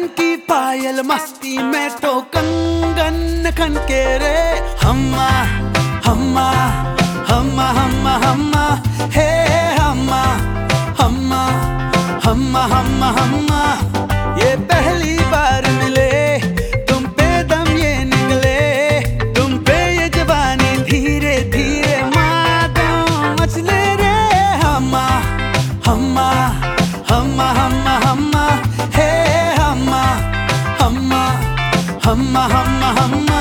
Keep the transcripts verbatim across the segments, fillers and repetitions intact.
की पायल मस्ती में तो कंगन खन के रे हम्मा हम्मा हम्मा हम्मा हम्मा हे हम्मा हम्मा हम्मा हम्मा हम्मा ये पहली बार मिले तुम पे दम ये निकले तुम पे ये जवानी धीरे धीरे मादम मचले रे हम्मा हम्मा हम्मा हम्मा हम्मा हे हम्मा हम्मा हम्मा हम्मा हम्मा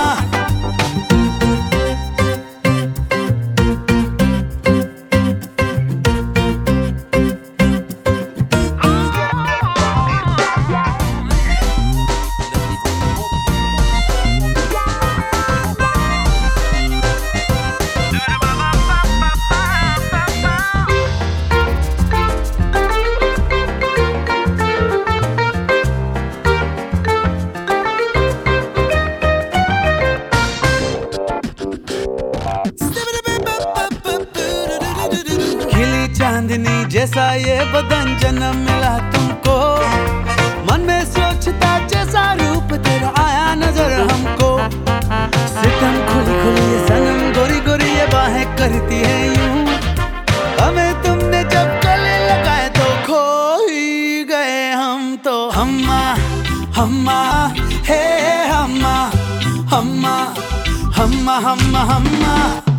चांदनी जैसा ये बदन जन्म मिला तुमको मन में सोचता जैसा रूप तेरा आया नजर हमको सितम खुली खुली ये सनम गोरी गोरी ये बाहें करती है यूं हमें तुमने जब गले लगाए तो खो ही गए हम तो हम्मा हम्मा हे हम्मा हम्मा हम्मा हम्मा हम्मा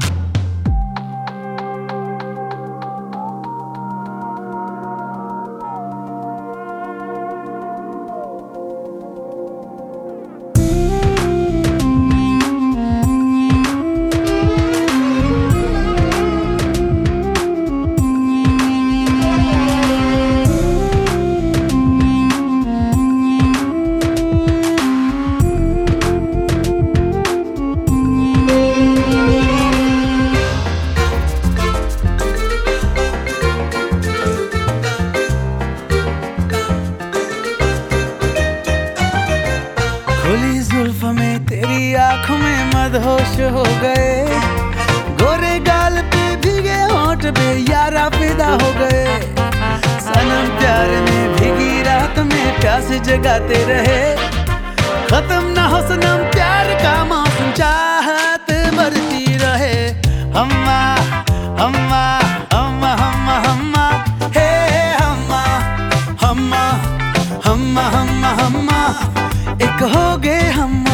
खुली जुल्फ में तेरी आंखों में मदहोश हो गए गोरे गाल पे भीगे होंठ पे यारा फिदा हो गए सनम प्यार में भीगी रात में प्यास जगाते रहे खत्म ना हो सनम प्यार का मौसम चाहत बढ़ती रहे हम्मा हम्मा हम्मा हम्मा हम्मा हे हम्मा हम्मा हम्मा हम्मा हम्मा एक हो गए हम